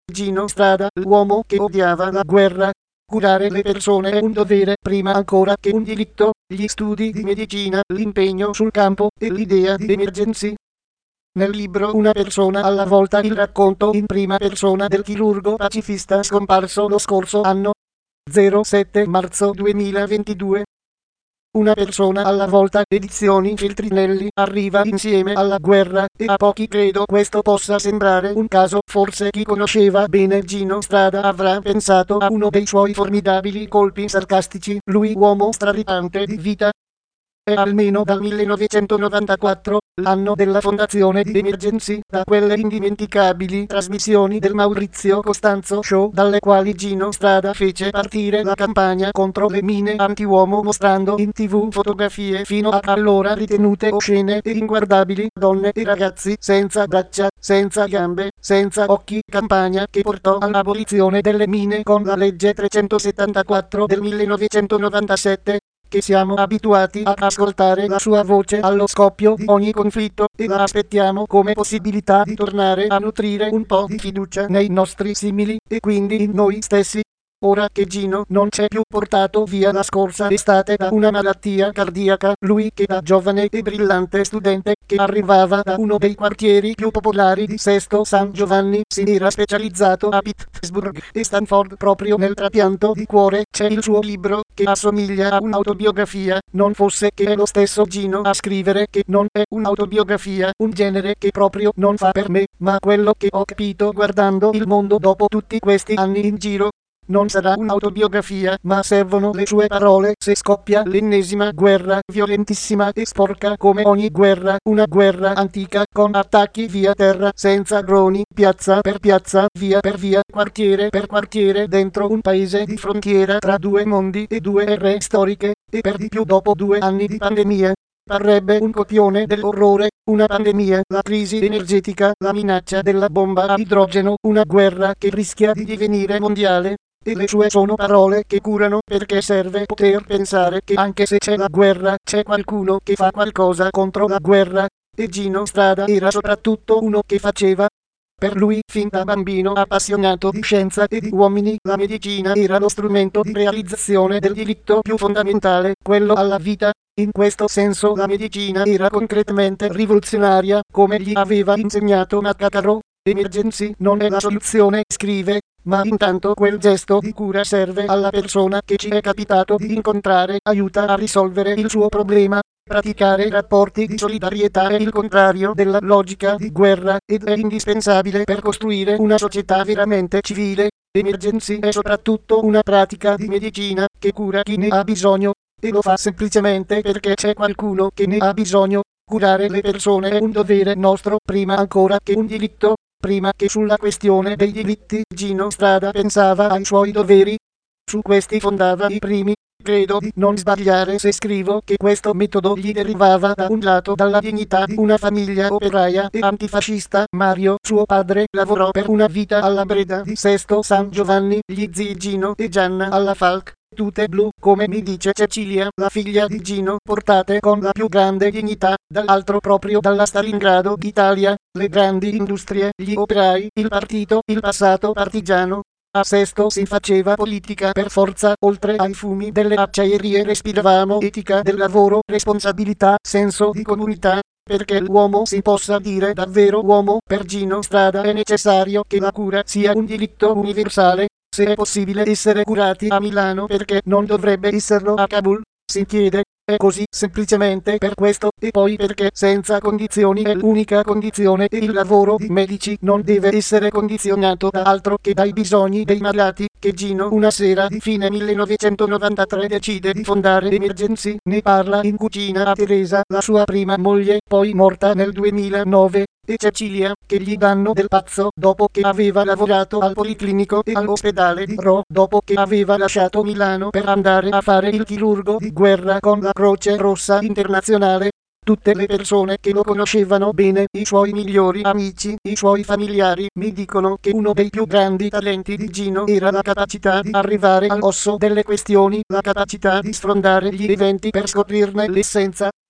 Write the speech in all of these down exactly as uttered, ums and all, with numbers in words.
Gino Strada, l'uomo che odiava la guerra. Curare le persone è un dovere prima ancora che un diritto. Gli studi di medicina, l'impegno sul campo e l'idea di emergency. Nel libro Una persona alla volta, il racconto in prima persona del chirurgo pacifista scomparso lo scorso anno. zero sette marzo duemilaventidue. Una persona alla volta, edizioni Feltrinelli, arriva insieme alla guerra, e a pochi credo questo possa sembrare un caso. Forse chi conosceva bene Gino Strada avrà pensato a uno dei suoi formidabili colpi sarcastici. Lui, uomo straripante di vita, è almeno dal millenovecentonovantaquattro, l'anno della fondazione di Emergency, da quelle indimenticabili trasmissioni del Maurizio Costanzo Show, dalle quali Gino Strada fece partire la campagna contro le mine anti-uomo, mostrando in tv fotografie fino a allora ritenute oscene e inguardabili, donne e ragazzi senza braccia, senza gambe, senza occhi, campagna che portò all'abolizione delle mine con la legge trecentosettantaquattro del millenovecentonovantasette. Che siamo abituati ad ascoltare la sua voce allo scoppio di ogni conflitto, e la aspettiamo come possibilità di tornare a nutrire un po' di fiducia nei nostri simili, e quindi in noi stessi. Ora che Gino non c'è più, portato via la scorsa estate da una malattia cardiaca, lui che da giovane e brillante studente, che arrivava da uno dei quartieri più popolari di Sesto San Giovanni, si era specializzato a Pittsburgh e Stanford proprio nel trapianto di cuore. C'è il suo libro, che assomiglia a un'autobiografia, non fosse che è lo stesso Gino a scrivere che non è un'autobiografia, un genere che proprio non fa per me, ma quello che ho capito guardando il mondo dopo tutti questi anni in giro. Non sarà un'autobiografia, ma servono le sue parole se scoppia l'ennesima guerra, violentissima e sporca come ogni guerra, una guerra antica, con attacchi via terra, senza droni, piazza per piazza, via per via, quartiere per quartiere, dentro un paese di frontiera tra due mondi e due ere storiche, e per di più dopo due anni di pandemia. Parrebbe un copione dell'orrore, una pandemia, la crisi energetica, la minaccia della bomba a idrogeno, una guerra che rischia di divenire mondiale. E le sue sono parole che curano, perché serve poter pensare che anche se c'è la guerra, c'è qualcuno che fa qualcosa contro la guerra, e Gino Strada era soprattutto uno che faceva. Per lui, fin da bambino appassionato di scienza e di uomini, la medicina era lo strumento di realizzazione del diritto più fondamentale, quello alla vita. In questo senso la medicina era concretamente rivoluzionaria, come gli aveva insegnato Maccaro. Emergency non è la soluzione, scrive, ma intanto quel gesto di cura serve alla persona che ci è capitato di incontrare, aiuta a risolvere il suo problema. Praticare rapporti di solidarietà è il contrario della logica di guerra, ed è indispensabile per costruire una società veramente civile. Emergency è soprattutto una pratica di medicina che cura chi ne ha bisogno, e lo fa semplicemente perché c'è qualcuno che ne ha bisogno. Curare le persone è un dovere nostro, prima ancora che un diritto. Prima che sulla questione dei diritti, Gino Strada pensava ai suoi doveri. Su questi fondava i primi. Credo di non sbagliare se scrivo che questo metodo gli derivava da un lato dalla dignità di una famiglia operaia e antifascista. Mario, suo padre, lavorò per una vita alla Breda di Sesto San Giovanni, gli zii Gino e Gianna alla Falck, tute blu, come mi dice Cecilia, la figlia di Gino, portate con la più grande dignità, dall'altro proprio dalla Stalingrado d'Italia, le grandi industrie, gli operai, il partito, il passato partigiano. A Sesto si faceva politica per forza, oltre ai fumi delle acciaierie respiravamo etica del lavoro, responsabilità, senso di comunità. Perché l'uomo si possa dire davvero uomo, per Gino Strada è necessario che la cura sia un diritto universale. Se è possibile essere curati a Milano, perché non dovrebbe esserlo a Kabul? Si chiede. È così semplicemente per questo, e poi perché senza condizioni è l'unica condizione, e il lavoro di medici non deve essere condizionato da altro che dai bisogni dei malati, che Gino una sera di fine millenovecentonovantatré decide di fondare Emergency. Ne parla in cucina a Teresa, la sua prima moglie, poi morta nel duemilanove, e Cecilia, che gli danno del pazzo dopo che aveva lavorato al Policlinico e all'ospedale di Rho, dopo che aveva lasciato Milano per andare a fare il chirurgo di guerra con la Croce Rossa Internazionale. Tutte le persone che lo conoscevano bene, i suoi migliori amici, i suoi familiari, mi dicono che uno dei più grandi talenti di Gino era la capacità di arrivare all'osso delle questioni, la capacità di sfrondare gli eventi per scoprirne l'essenza.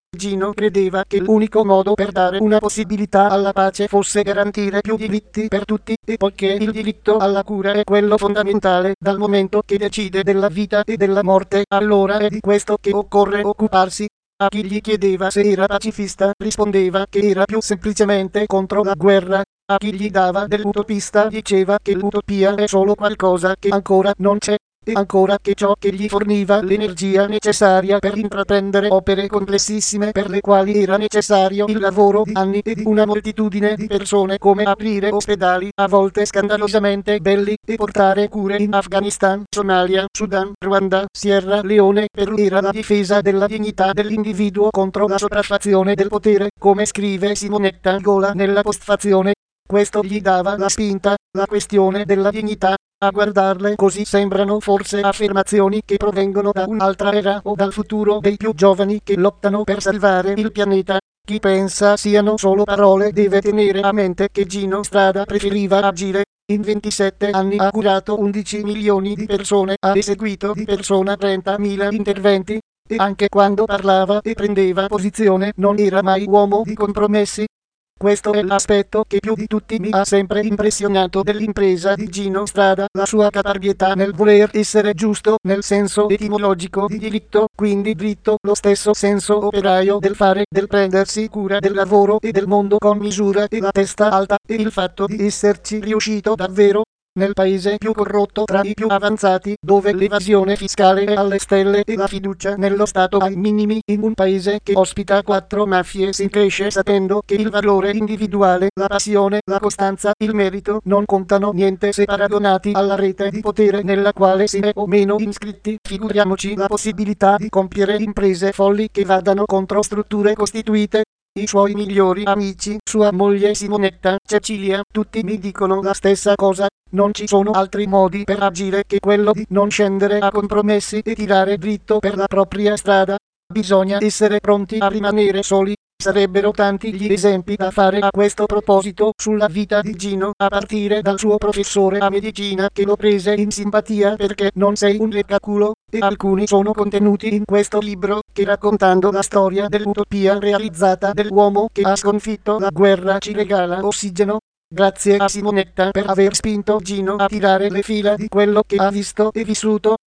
Gino credeva che l'unico modo per dare una possibilità alla pace fosse garantire più diritti per tutti, e poiché il diritto alla cura è quello fondamentale dal momento che decide della vita e della morte, allora è di questo che occorre occuparsi. A chi gli chiedeva se era pacifista rispondeva che era più semplicemente contro la guerra. A chi gli dava dell'utopista diceva che l'utopia è solo qualcosa che ancora non c'è. E ancora che ciò che gli forniva l'energia necessaria per intraprendere opere complessissime per le quali era necessario il lavoro di anni e di una moltitudine di persone, come aprire ospedali a volte scandalosamente belli e portare cure in Afghanistan, Somalia, Sudan, Ruanda, Sierra Leone. Per lui era la difesa della dignità dell'individuo contro la sopraffazione del potere, come scrive Simonetta Gola nella postfazione. Questo gli dava la spinta, la questione della dignità. A guardarle così sembrano forse affermazioni che provengono da un'altra era o dal futuro dei più giovani che lottano per salvare il pianeta. Chi pensa siano solo parole deve tenere a mente che Gino Strada preferiva agire. In ventisette anni ha curato undici milioni di persone, ha eseguito di persona trentamila interventi, e anche quando parlava e prendeva posizione non era mai uomo di compromessi. Questo è l'aspetto che più di tutti mi ha sempre impressionato dell'impresa di Gino Strada, la sua caparbietà nel voler essere giusto nel senso etimologico di diritto, quindi dritto, lo stesso senso operaio del fare, del prendersi cura del lavoro e del mondo con misura e la testa alta, e il fatto di esserci riuscito davvero. Nel paese più corrotto tra i più avanzati, dove l'evasione fiscale è alle stelle e la fiducia nello Stato ai minimi, in un paese che ospita quattro mafie, si cresce sapendo che il valore individuale, la passione, la costanza, il merito non contano niente se paragonati alla rete di potere nella quale si è o meno iscritti. Figuriamoci la possibilità di compiere imprese folli che vadano contro strutture costituite. I suoi migliori amici, sua moglie Simonetta, Cecilia, tutti mi dicono la stessa cosa. Non ci sono altri modi per agire che quello di non scendere a compromessi e tirare dritto per la propria strada. Bisogna essere pronti a rimanere soli. Sarebbero tanti gli esempi da fare a questo proposito sulla vita di Gino, a partire dal suo professore a medicina che lo prese in simpatia perché non sei un leccaculo, e alcuni sono contenuti in questo libro, che raccontando la storia dell'utopia realizzata dell'uomo che ha sconfitto la guerra ci regala ossigeno. Grazie a Simonetta per aver spinto Gino a tirare le fila di quello che ha visto e vissuto.